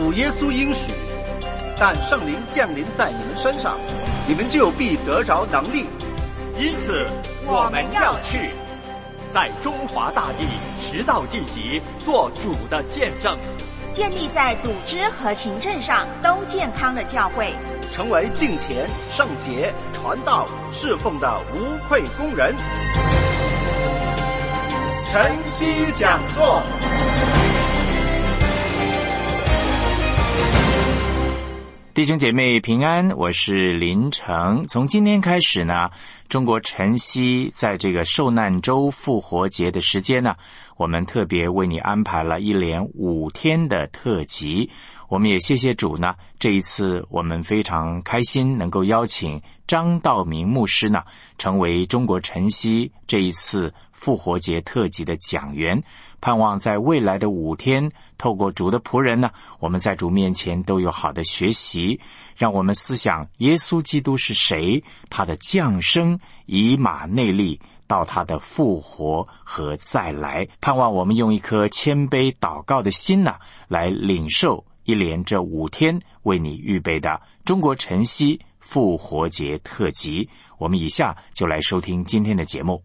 主耶稣应许，但圣灵降临在你们身上，你们就必得着能力。 因此我们要去，在中华大地直到地极做主的见证， 建立在组织和行政上都健康的教会， 成为敬虔、圣洁、传道、侍奉的无愧工人。晨曦讲座。 弟兄姐妹平安，我是林成。从今天开始呢，中国晨曦在这个受难周复活节的时间呢，我们特别为你安排了一连5天的特辑。我们也谢谢主呢，这一次我们非常开心能够邀请张道明牧师呢，成为中国晨曦这一次复活节特辑的讲员。盼望在未来的5天，透过主的仆人呢，我们在主面前都有好的学习，让我们思想耶稣基督是谁，他的降生、以马内利到他的复活和再来。盼望我们用一颗谦卑祷告的心呢，来领受一连这5天为你预备的中国晨曦复活节特辑。我们以下就来收听今天的节目。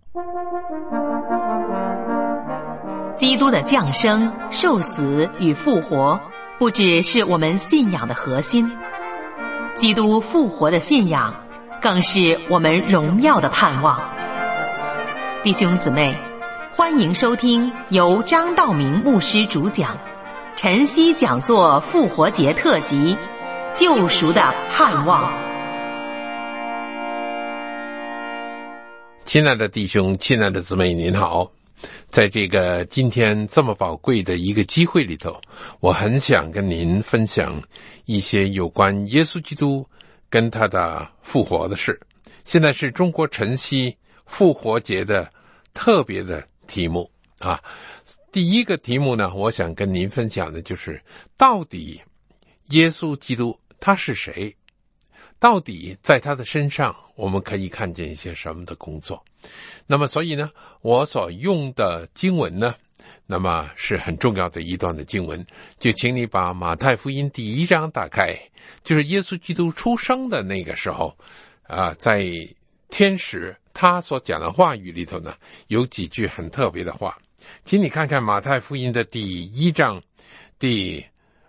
基督的降生、受死与复活，不只是我们信仰的核心，基督复活的信仰更是我们荣耀的盼望。弟兄姊妹，欢迎收听由张道明牧师主讲晨曦讲座复活节特辑《救赎的盼望》。 亲爱的弟兄，亲爱的姊妹，您好。在这个今天这么宝贵的一个机会里头，我很想跟您分享一些有关耶稣基督跟他的复活的事。现在是中国晨曦复活节的特别的题目啊。第一个题目呢，我想跟您分享的就是到底耶稣基督他是谁？到底在他的身上我们可以看见一些什么的工作？那么所以呢，我所用的经文呢，那么是很重要的一段的经文，就请你把马太福音第1章打开，就是耶稣基督出生的那个时候在天使他所讲的话语里头呢，有几句很特别的话，请你看看马太福音的第1章第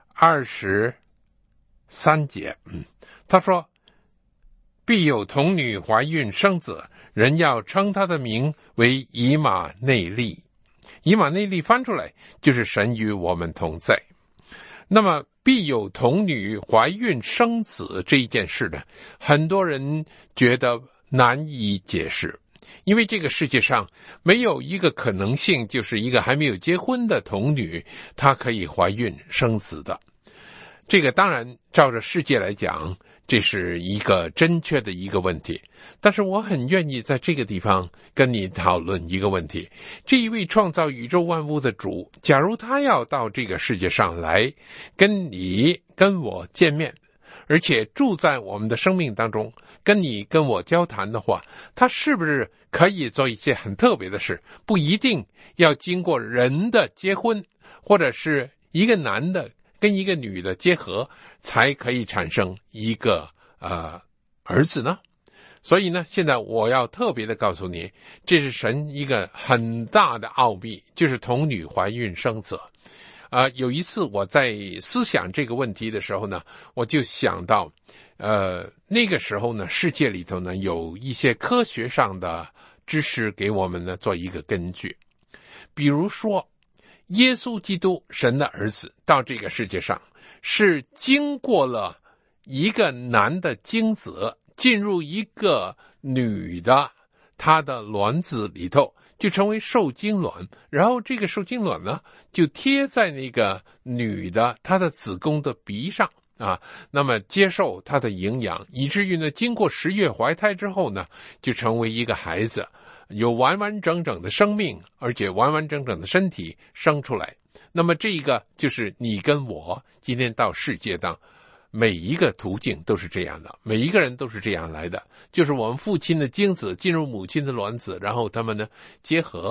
23节，他说必有童女怀孕生子，人要称他的名为以马内利。以马内利翻出来就是神与我们同在。那么必有童女怀孕生子这一件事呢，很多人觉得难以解释，因为这个世界上没有一个可能性，就是一个还没有结婚的童女她可以怀孕生子的。这个当然照着世界来讲，这是一个正确的一个问题，但是我很愿意在这个地方跟你讨论一个问题。这一位创造宇宙万物的主，假如他要到这个世界上来跟你跟我见面，而且住在我们的生命当中，跟你跟我交谈的话，他是不是可以做一些很特别的事？不一定要经过人的结婚，或者是一个男的跟一个女的结合才可以产生一个儿子呢？所以呢，现在我要特别的告诉你，这是神一个很大的奥秘，就是童女怀孕生子。有一次我在思想这个问题的时候呢，我就想到那个时候呢，世界里头呢有一些科学上的知识给我们呢做一个根据。比如说耶稣基督神的儿子到这个世界上是经过了一个男的精子进入一个女的她的卵子里头，就成为受精卵，然后这个受精卵呢就贴在那个女的她的子宫的鼻上那么接受她的营养，以至于呢经过10月怀胎之后呢，就成为一个孩子，有完完整整的生命，而且完完整整的身体生出来。那么这个就是你跟我今天到世界上每一个途径都是这样的，每一个人都是这样来的，就是我们父亲的精子进入母亲的卵子，然后他们呢结合，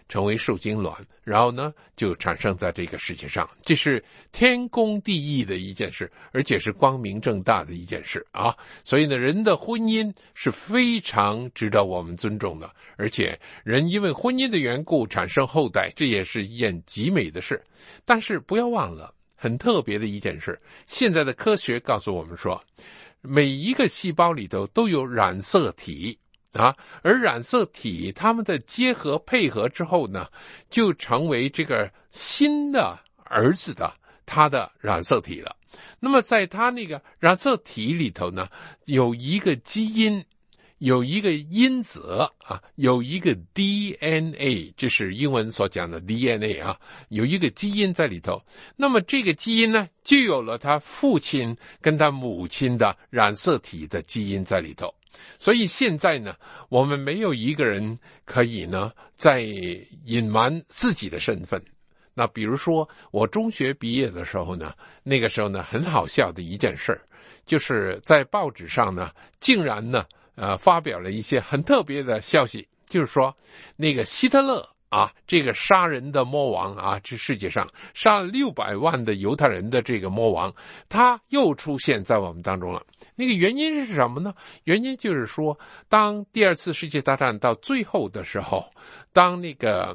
成为受精卵，然后呢就产生在这个世界上。这是天公地义的一件事，而且是光明正大的一件事啊。所以呢，人的婚姻是非常值得我们尊重的，而且人因为婚姻的缘故产生后代，这也是一件极美的事。但是不要忘了很特别的一件事，现在的科学告诉我们说，每一个细胞里头都有染色体啊，而染色体它们的结合配合之后呢，就成为这个新的儿子的他的染色体了。那么在他那个染色体里头呢，有一个基因，有一个因子啊，有一个 DNA， 这是英文所讲的 DNA 啊，有一个基因在里头。那么这个基因呢，就有了他父亲跟他母亲的染色体的基因在里头。所以现在呢，我们没有一个人可以呢在隐瞒自己的身份。那比如说我中学毕业的时候呢，那个时候呢很好笑的一件事，就是在报纸上呢竟然呢发表了一些很特别的消息，就是说那个希特勒啊，这个杀人的魔王啊，这世界上杀了600万的犹太人的这个魔王，他又出现在我们当中了。那个原因是什么呢？原因就是说，当第二次世界大战到最后的时候，当那个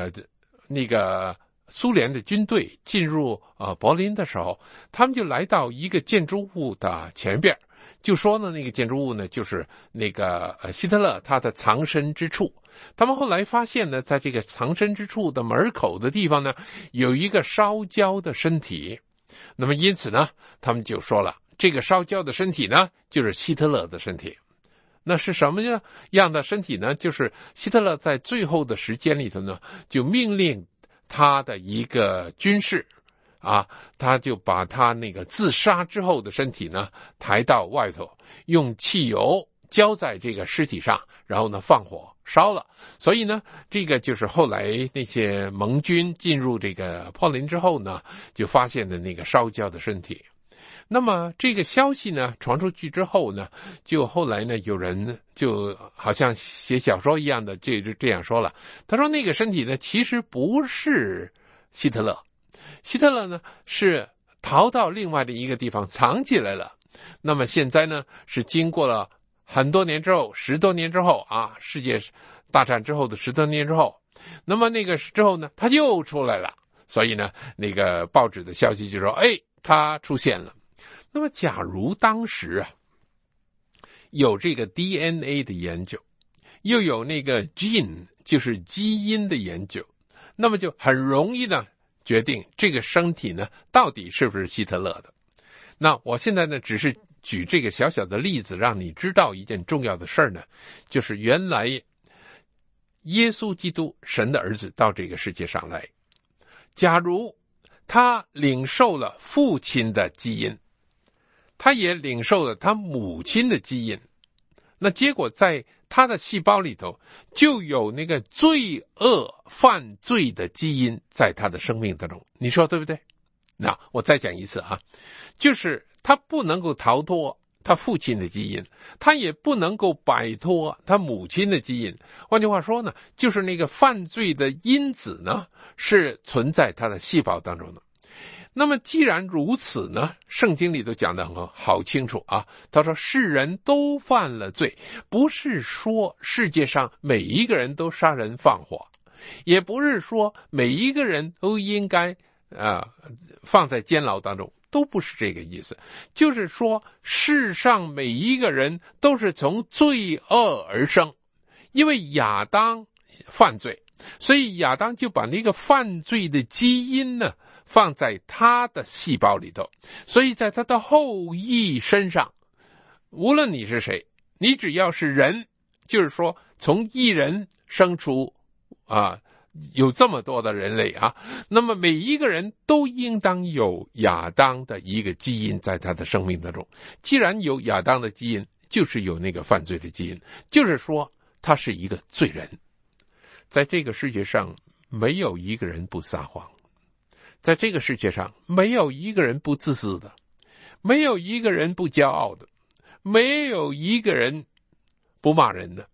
苏联的军队进入柏林的时候，他们就来到一个建筑物的前边，就说呢，那个建筑物呢就是那个希特勒他的藏身之处。他们后来发现呢，在这个藏身之处的门口的地方呢，有一个烧焦的身体。那么因此呢，他们就说了，这个烧焦的身体呢，就是希特勒的身体。那是什么样的身体呢？就是希特勒在最后的时间里头呢，就命令他的一个军士啊，他就把他那个自杀之后的身体呢抬到外头，用汽油浇在这个尸体上，然后呢放火烧了。所以呢，这个就是后来那些盟军进入这个柏林之后呢，就发现的那个烧焦的身体。那么这个消息呢传出去之后呢，就后来呢有人就好像写小说一样的就这样说了，他说那个身体呢其实不是希特勒，希特勒呢是逃到另外的一个地方藏起来了。那么现在呢是经过了很多年之后，10多年之后啊，世界大战之后的10多年之后，那么那个之后呢他又出来了。所以呢那个报纸的消息就说，他出现了。那么假如当时有这个 DNA 的研究，又有那个 gene 就是基因的研究，那么就很容易呢决定这个身体呢到底是不是希特勒的。那我现在呢只是举这个小小的例子，让你知道一件重要的事呢，就是原来耶稣基督神的儿子到这个世界上来，假如他领受了父亲的基因，他也领受了他母亲的基因，那结果在他的细胞里头就有那个罪恶犯罪的基因在他的生命当中，你说对不对？那我再讲一次啊，就是他不能够逃脱他父亲的基因，他也不能够摆脱他母亲的基因。换句话说呢，就是那个犯罪的因子呢是存在他的细胞当中的。那么既然如此呢，圣经里头讲得很好清楚啊，他说世人都犯了罪，不是说世界上每一个人都杀人放火，也不是说每一个人都应该放在监牢当中，都不是这个意思。就是说世上每一个人都是从罪恶而生，因为亚当犯罪，所以亚当就把那个犯罪的基因呢放在他的细胞里头，所以在他的后裔身上，无论你是谁，你只要是人，就是说从一人生出有这么多的人类啊，那么每一个人都应当有亚当的一个基因在他的生命当中。既然有亚当的基因，就是有那个犯罪的基因，就是说他是一个罪人。在这个世界上没有一个人不撒谎，在这个世界上没有一个人不自私的，没有一个人不骄傲的，没有一个人不骂人的。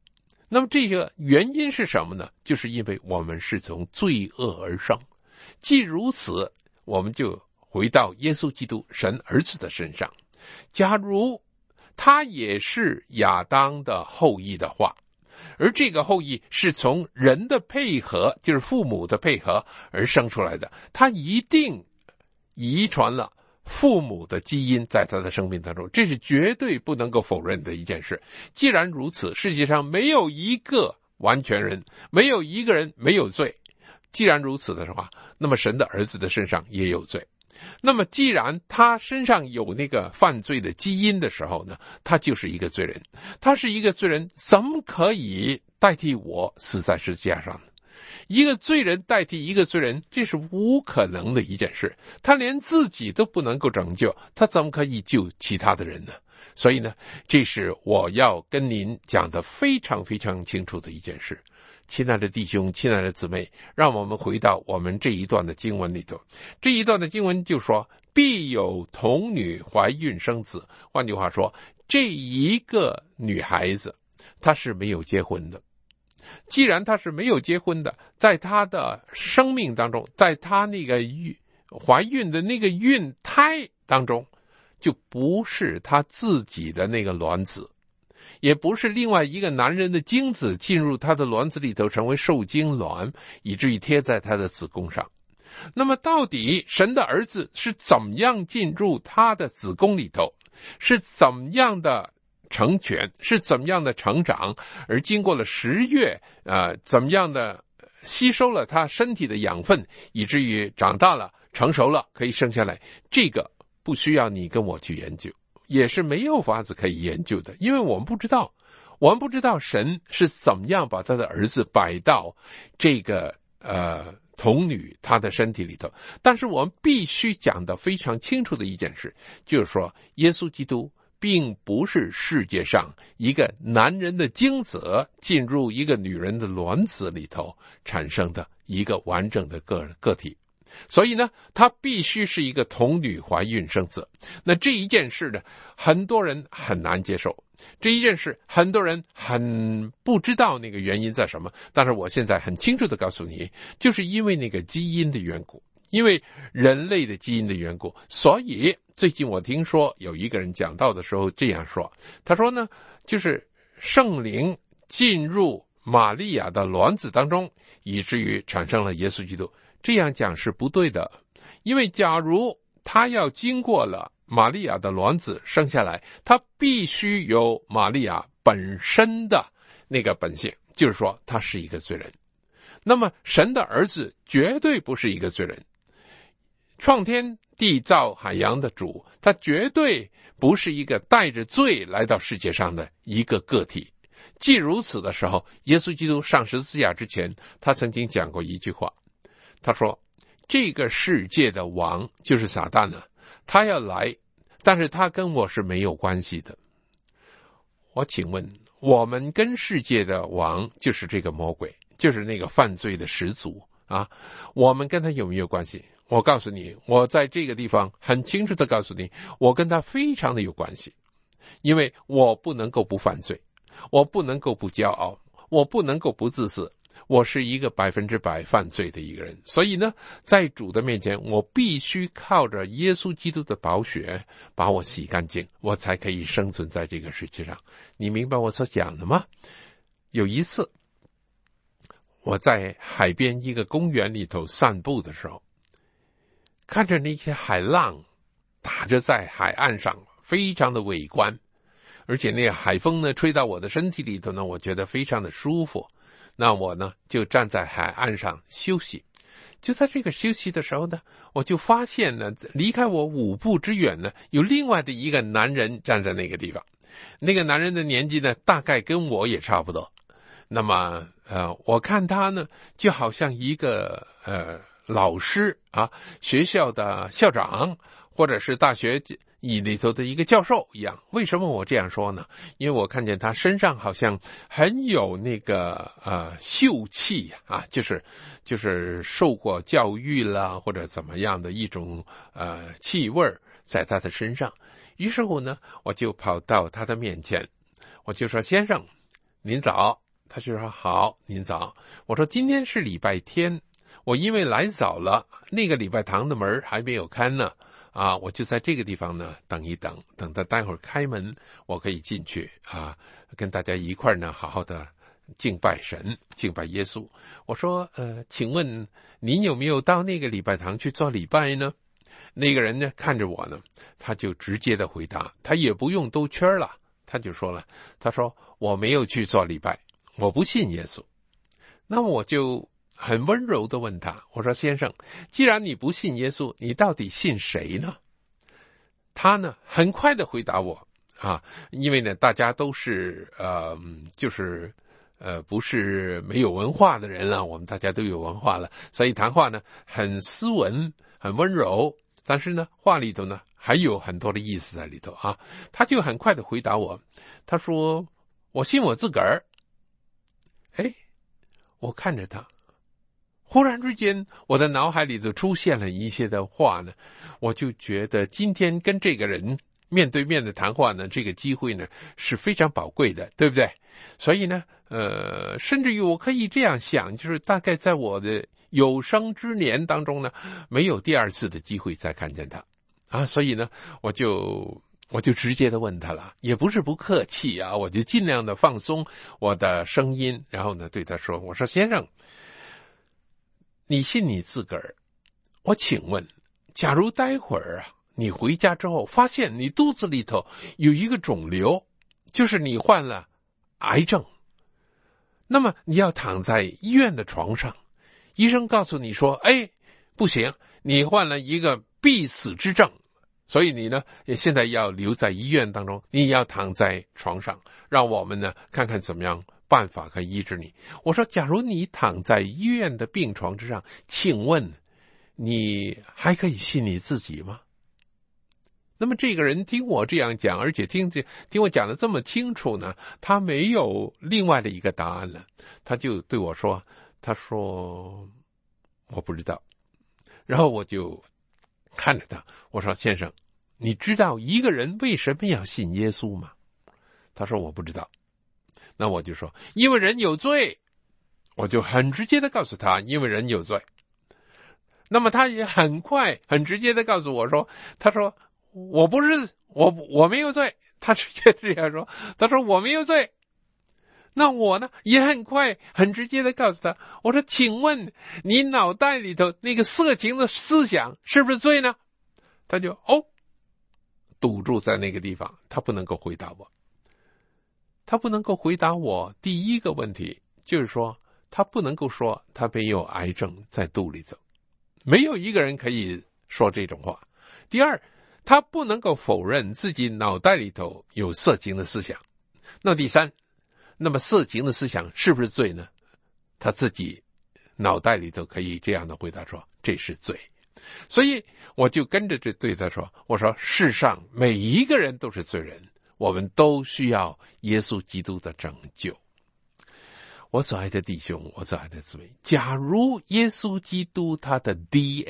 那么这个原因是什么呢？就是因为我们是从罪恶而生。既如此，我们就回到耶稣基督神儿子的身上。假如他也是亚当的后裔的话，而这个后裔是从人的配合，就是父母的配合而生出来的，他一定遗传了父母的基因在他的生命当中，这是绝对不能够否认的一件事。既然如此，世界上没有一个完全人，没有一个人没有罪。既然如此的话，那么神的儿子的身上也有罪。那么既然他身上有那个犯罪的基因的时候呢，他就是一个罪人。他是一个罪人，怎么可以代替我死在十字架上呢？一个罪人代替一个罪人，这是无可能的一件事。他连自己都不能够拯救，他怎么可以救其他的人呢？所以呢，这是我要跟您讲的非常非常清楚的一件事。亲爱的弟兄，亲爱的姊妹，让我们回到我们这一段的经文里头。这一段的经文就说，必有童女怀孕生子。换句话说，这一个女孩子她是没有结婚的。既然她是没有结婚的，在她的生命当中，在她那个怀孕的那个孕胎当中，就不是她自己的那个卵子，也不是另外一个男人的精子进入她的卵子里头成为受精卵，以至于贴在她的子宫上。那么到底神的儿子是怎么样进入她的子宫里头，是怎么样的成全，是怎么样的成长，而经过了10月怎么样的吸收了他身体的养分，以至于长大了成熟了可以生下来，这个不需要你跟我去研究，也是没有法子可以研究的。因为我们不知道神是怎么样把他的儿子摆到这个童女她的身体里头。但是我们必须讲得非常清楚的一件事，就是说耶稣基督并不是世界上一个男人的精子进入一个女人的卵子里头产生的一个完整的个体。所以呢，他必须是一个童女怀孕生子。那这一件事呢，很多人很难接受。这一件事，很多人很不知道那个原因在什么。但是我现在很清楚地告诉你，就是因为那个基因的缘故，因为人类的基因的缘故。所以最近我听说有一个人讲道的时候这样说，他说呢，就是圣灵进入玛利亚的卵子当中，以至于产生了耶稣基督。这样讲是不对的，因为假如他要经过了玛利亚的卵子生下来，他必须有玛利亚本身的那个本性，就是说他是一个罪人。那么神的儿子绝对不是一个罪人，创天地造海洋的主，他绝对不是一个带着罪来到世界上的一个个体。既如此的时候，耶稣基督上十字架之前，他曾经讲过一句话，他说这个世界的王就是撒旦呢，他要来，但是他跟我是没有关系的。我请问，我们跟世界的王就是这个魔鬼，就是那个犯罪的始祖啊，我们跟他有没有关系？我告诉你，我在这个地方很清楚地告诉你，我跟他非常的有关系。因为我不能够不犯罪，我不能够不骄傲，我不能够不自私，我是一个100%犯罪的一个人。所以呢，在主的面前，我必须靠着耶稣基督的宝血把我洗干净，我才可以生存在这个世界上。你明白我所讲的吗？有一次我在海边一个公园里头散步的时候，看着那些海浪打着在海岸上，非常的伟观，而且那个海风呢吹到我的身体里头呢，我觉得非常的舒服。那我呢就站在海岸上休息。就在这个休息的时候呢，我就发现呢，离开我5步之远呢，有另外的一个男人站在那个地方。那个男人的年纪呢，大概跟我也差不多。那么我看他呢，就好像一个老师啊，学校的校长，或者是大学里头的一个教授一样。为什么我这样说呢？因为我看见他身上好像很有那个秀气啊，就是受过教育啦，或者怎么样的一种气味在他的身上。于是乎呢，我就跑到他的面前，我就说：先生您早， 他就说好，您早。我说今天是礼拜天，我因为来早了，那个礼拜堂的门还没有开呢，我就在这个地方呢等一等，等他待会儿开门，我可以进去跟大家一块呢好好的敬拜神，敬拜耶稣。我说请问您有没有到那个礼拜堂去做礼拜呢？那个人呢看着我呢，他就直接的回答，他也不用兜圈了，他就说了，他说我没有去做礼拜，我不信耶稣。那么我就很温柔的问他，我说先生，既然你不信耶稣，你到底信谁呢？他呢很快的回答我因为呢大家都是不是没有文化的人了，我们大家都有文化了，所以谈话呢很斯文很温柔，但是呢话里头呢还有很多的意思在里头他就很快的回答我，他说我信我自个儿。我看着他，忽然之间我的脑海里头出现了一些的话呢，我就觉得今天跟这个人面对面的谈话呢，这个机会呢是非常宝贵的，对不对？所以呢甚至于我可以这样想，就是大概在我的有生之年当中呢，没有第二次的机会再看见他所以呢我就直接的问他了，也不是不客气我就尽量的放松我的声音，然后呢对他说，我说先生，你信你自个儿，我请问，假如待会儿你回家之后发现你肚子里头有一个肿瘤，就是你患了癌症，那么你要躺在医院的床上，医生告诉你说不行，你患了一个必死之症，所以你呢现在要留在医院当中，你要躺在床上，让我们呢看看怎么样办法可以医治你。我说假如你躺在医院的病床之上，请问你还可以信你自己吗？那么这个人听我这样讲，而且听我讲的这么清楚呢，他没有另外的一个答案了，他就对我说，他说我不知道。然后我就看着他，我说先生，你知道一个人为什么要信耶稣吗？他说我不知道。那我就说因为人有罪，我就很直接的告诉他，因为人有罪。那么他也很快很直接的告诉我说，他说我没有罪，他直接这样说，他说我没有罪。那我呢也很快很直接的告诉他，我说请问你脑袋里头那个色情的思想是不是罪呢？他就堵住在那个地方，他不能够回答我。他不能够回答我第一个问题，就是说他不能够说他没有癌症在肚里头，没有一个人可以说这种话。第二，他不能够否认自己脑袋里头有色情的思想。那第三，那么色情的思想是不是罪呢？他自己脑袋里头可以这样的回答说这是罪。所以我就跟着这对他说，我说世上每一个人都是罪人，我们都需要耶稣基督的拯救。我所爱的弟兄，我所爱的姊妹，假如耶稣基督他的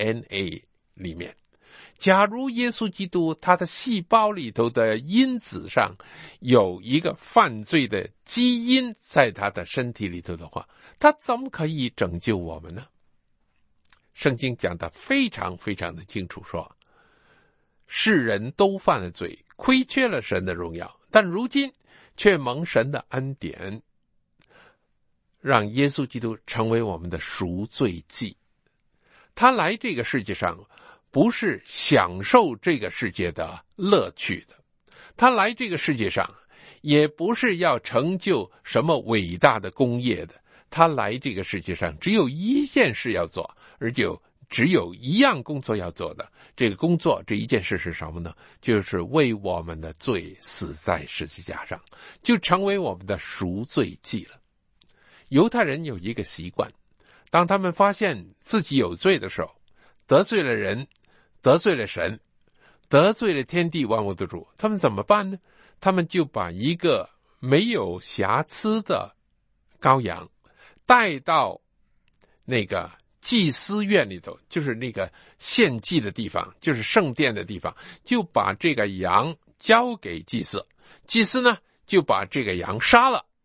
DNA 里面，假如耶稣基督他的细胞里头的因子上有一个犯罪的基因在他的身体里头的话，他怎么可以拯救我们呢？圣经讲得非常非常的清楚，说世人都犯了罪，亏缺了神的荣耀，但如今却蒙神的恩典，让耶稣基督成为我们的赎罪祭。他来这个世界上不是享受这个世界的乐趣的，他来这个世界上也不是要成就什么伟大的功业的，他来这个世界上只有一件事要做，而且只有一样工作要做的。这个工作，这一件事是什么呢？就是为我们的罪死在十字架上，就成为我们的赎罪祭了。犹太人有一个习惯，当他们发现自己有罪的时候，得罪了人，得罪了神，得罪了天地万物的主，他们怎么办呢？他们就把一个没有瑕疵的羔羊带到那个祭司院里头，就是那个献祭的地方，就是圣殿的地方，就把这个羊交给祭司，祭司呢就把这个羊杀了，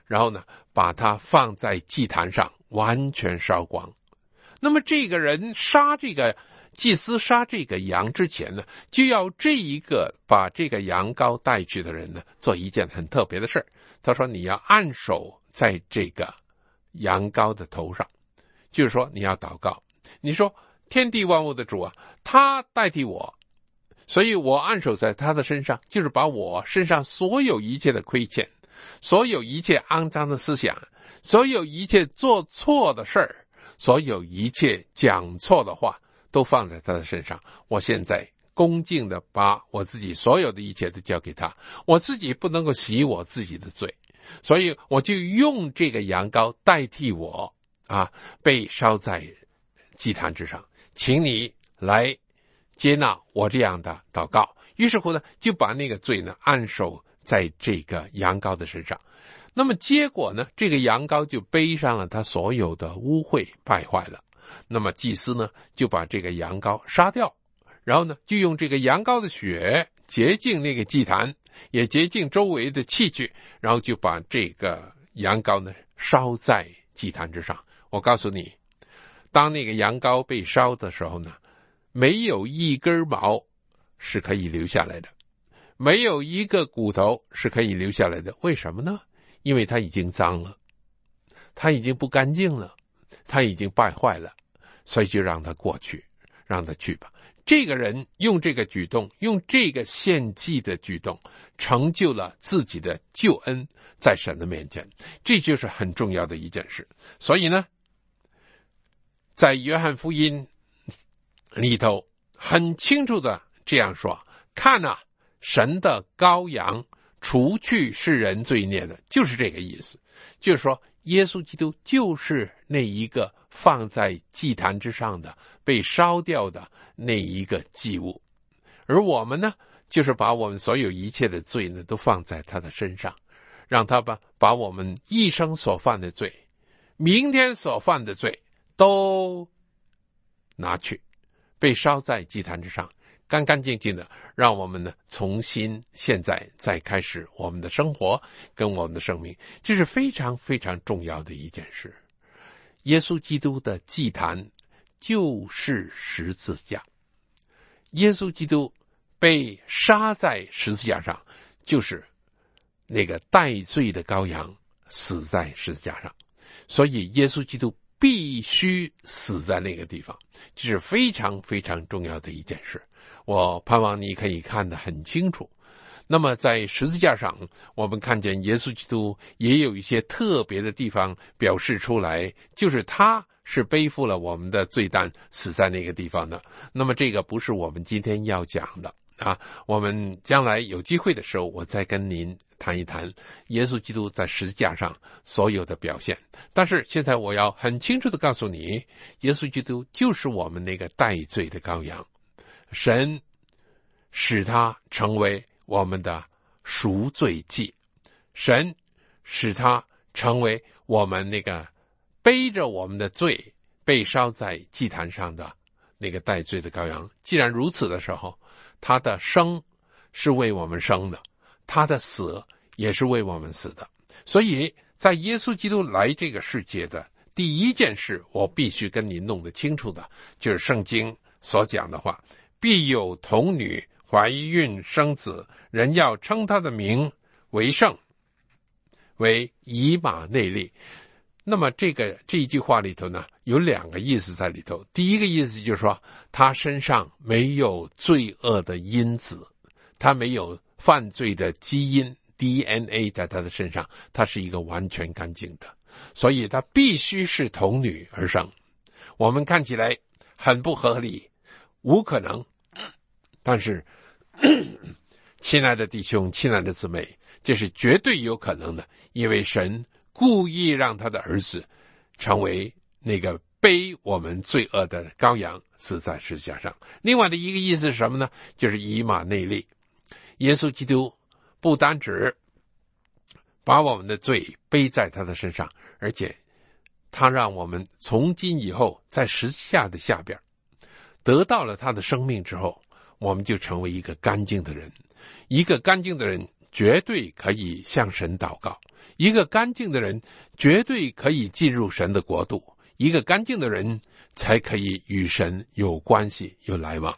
然后呢把它放在祭坛上完全烧光。那么这个人祭司杀这个羊之前呢，就要这一个把这个羊羔带去的人呢做一件很特别的事儿。他说你要按手在这个羊羔的头上，就是说你要祷告，你说天地万物的主啊，他代替我，所以我按手在他的身上，就是把我身上所有一切的亏欠，所有一切肮脏的思想，所有一切做错的事儿，所有一切讲错的话都放在他的身上。我现在恭敬的把我自己所有的一切都交给他，我自己不能够洗我自己的罪，所以我就用这个羊羔代替我被烧在祭坛之上，请你来接纳我这样的祷告。于是乎呢，就把那个罪呢按手在这个羊羔的身上。那么结果呢，这个羊羔就背上了他所有的污秽，败坏了。那么祭司呢就把这个羊羔杀掉，然后呢就用这个羊羔的血洁净那个祭坛，也洁净周围的器具，然后就把这个羊羔呢烧在祭坛之上。我告诉你，当那个羊羔被烧的时候呢，没有一根毛是可以留下来的，没有一个骨头是可以留下来的。为什么呢？因为它已经脏了，它已经不干净了，它已经败坏了，所以就让它过去，让它去吧。这个人用这个举动，用这个献祭的举动，成就了自己的救恩在神的面前，这就是很重要的一件事。所以呢，在约翰福音里头很清楚的这样说，看啊，神的羔羊除去世人罪孽的，就是这个意思。就是说耶稣基督就是那一个放在祭坛之上的被烧掉的那一个祭物，而我们呢就是把我们所有一切的罪呢都放在他的身上，让他把我们一生所犯的罪，明天所犯的罪都拿去，被烧在祭坛之上，干干净净的，让我们呢重新现在再开始我们的生活跟我们的生命。这是非常非常重要的一件事。耶稣基督的祭坛就是十字架，耶稣基督被杀在十字架上，就是那个代罪的羔羊死在十字架上，所以耶稣基督必须死在那个地方，这是非常非常重要的一件事。我盼望你可以看得很清楚。那么在十字架上，我们看见耶稣基督也有一些特别的地方表示出来，就是他是背负了我们的罪担死在那个地方的。那么这个不是我们今天要讲的我们将来有机会的时候，我再跟您谈一谈耶稣基督在十字架上所有的表现。但是现在我要很清楚的告诉你，耶稣基督就是我们那个代罪的羔羊，神使他成为我们的赎罪祭，神使他成为我们那个背着我们的罪被烧在祭坛上的那个代罪的羔羊。既然如此的时候，他的生是为我们生的，他的死也是为我们死的。所以在耶稣基督来这个世界的第一件事，我必须跟你弄得清楚的，就是圣经所讲的话，必有童女怀孕生子，人要称他的名为圣，为以马内利。那么这一句话里头呢，有两个意思在里头。第一个意思就是说，他身上没有罪恶的因子，他没有犯罪的基因 DNA 在他的身上，他是一个完全干净的，所以他必须是童女而生。我们看起来很不合理，无可能，但是亲爱的弟兄，亲爱的姊妹，这是绝对有可能的，因为神故意让他的儿子成为那个背我们罪恶的羔羊，死在十字架上。另外的一个意思是什么呢？就是以马内利。耶稣基督不单只把我们的罪背在他的身上，而且他让我们从今以后在十字架的下边得到了他的生命之后，我们就成为一个干净的人。一个干净的人绝对可以向神祷告，一个干净的人绝对可以进入神的国度，一个干净的人才可以与神有关系有来往。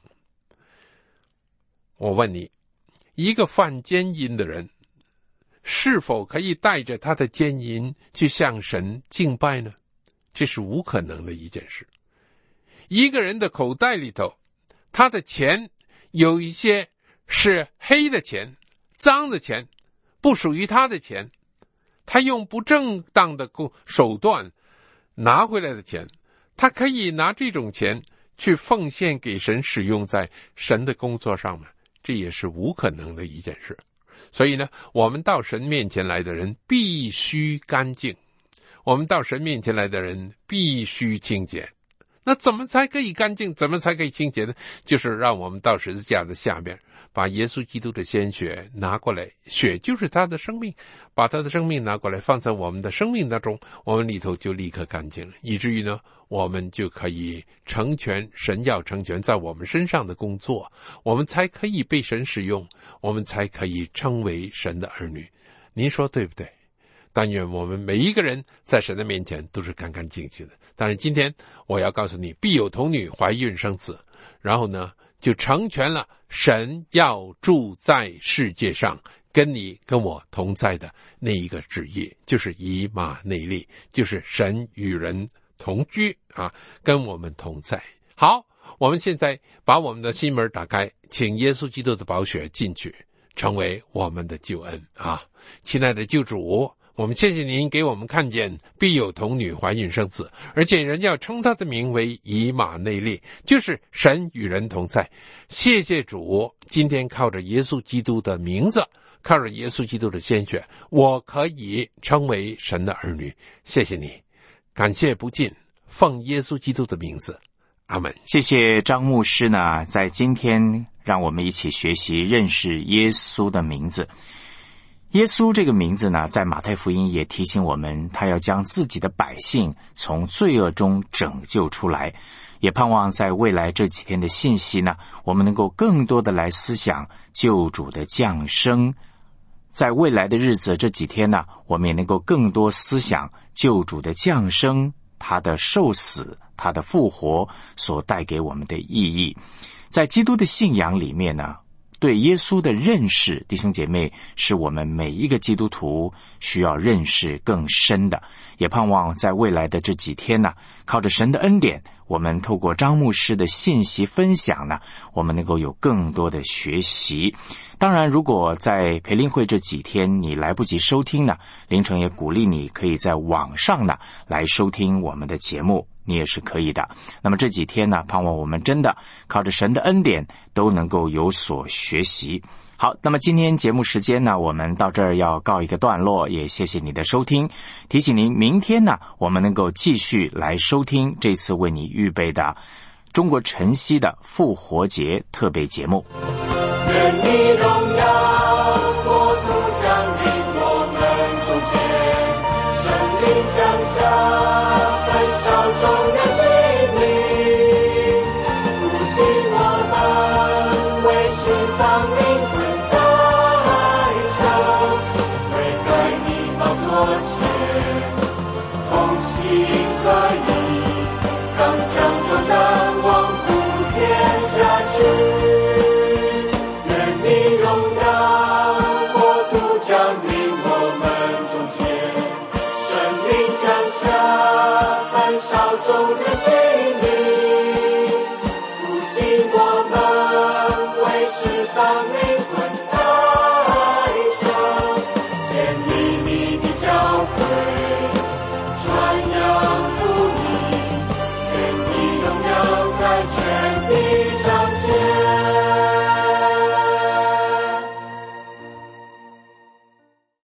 我问你，一个犯奸淫的人是否可以带着他的奸淫去向神敬拜呢？这是无可能的一件事。一个人的口袋里头，他的钱有一些是黑的钱，脏的钱，不属于他的钱，他用不正当的手段拿回来的钱，他可以拿这种钱去奉献给神，使用在神的工作上面，这也是无可能的一件事。所以呢，我们到神面前来的人必须干净，我们到神面前来的人必须清洁。那怎么才可以干净，怎么才可以清洁呢？就是让我们到十字架的下面，把耶稣基督的鲜血拿过来，血就是他的生命，把他的生命拿过来放在我们的生命当中，我们里头就立刻干净了，以至于呢，我们就可以成全神要成全在我们身上的工作，我们才可以被神使用，我们才可以称为神的儿女。您说对不对？但愿我们每一个人在神的面前都是干干净净的。当然今天我要告诉你，必有童女怀孕生子，然后呢就成全了神要住在世界上跟你跟我同在的那一个旨意，就是以马内利，就是神与人同居啊，跟我们同在。好，我们现在把我们的心门打开，请耶稣基督的宝血进去，成为我们的救恩啊！亲爱的救主，我们谢谢您给我们看见必有童女怀孕生子，而且人要称他的名为以马内利，就是神与人同在。谢谢主，今天靠着耶稣基督的名字，靠着耶稣基督的鲜血，我可以称为神的儿女。谢谢你，感谢不尽，奉耶稣基督的名字，阿们。 谢谢张牧师呢，在今天让我们一起学习认识耶稣的名字。耶稣这个名字呢，在马太福音也提醒我们，他要将自己的百姓从罪恶中拯救出来，也盼望在未来这几天的信息呢，我们能够更多的来思想救主的降生。在未来的日子这几天呢，我们也能够更多思想救主的降生，他的受死，他的复活所带给我们的意义。在基督的信仰里面呢，对耶稣的认识，弟兄姐妹，是我们每一个基督徒需要认识更深的。也盼望在未来的这几天呢，靠着神的恩典，我们透过张牧师的信息分享呢，我们能够有更多的学习。当然，如果在培灵会这几天你来不及收听呢，凌晨也鼓励你可以在网上呢来收听我们的节目，你也是可以的。那么这几天呢，盼望我们真的靠着神的恩典都能够有所学习。好，那么今天节目时间呢，我们到这儿要告一个段落，也谢谢你的收听。提醒您，明天呢，我们能够继续来收听这次为你预备的中国晨曦的复活节特备节目。 愿你荣耀国度降临我们中间，圣灵降下焚烧众人心灵，复兴我们为世上灵魂代求，为该你宝座前同心合一，刚强壮胆，往普天下去。